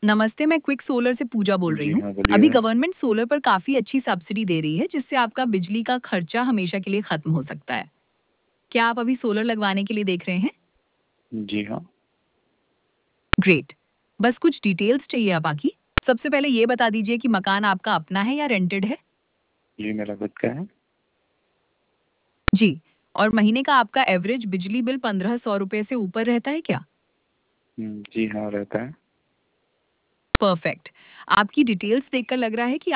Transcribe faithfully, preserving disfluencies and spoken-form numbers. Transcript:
नमस्ते, मैं quick solar से पूजा बोल रही जी हूँ। हाँ, बोलिए। अभी गवर्नमेंट सोलर पर काफ़ी अच्छी सब्सिडी दे रही है, जिससे आपका बिजली का खर्चा हमेशा के लिए खत्म हो सकता है। क्या आप अभी सोलर लगवाने के लिए देख रहे हैं? जी हाँ। ग्रेट। बस कुछ डिटेल्स चाहिए अब बाकी। सबसे पहले ये बता दीजिए कि मकान आपका अपना है या रेंटेड है? जी, मेरा खुद का है। जी। और महीने का आपका एवरेज बिजली बिल पंद्रह सौ रुपए से ऊपर रहता है क्या? हुँ, जी हाँ, रहता है। परफेक्ट। आपकी डिटेल्स देखकर लग रहा है कि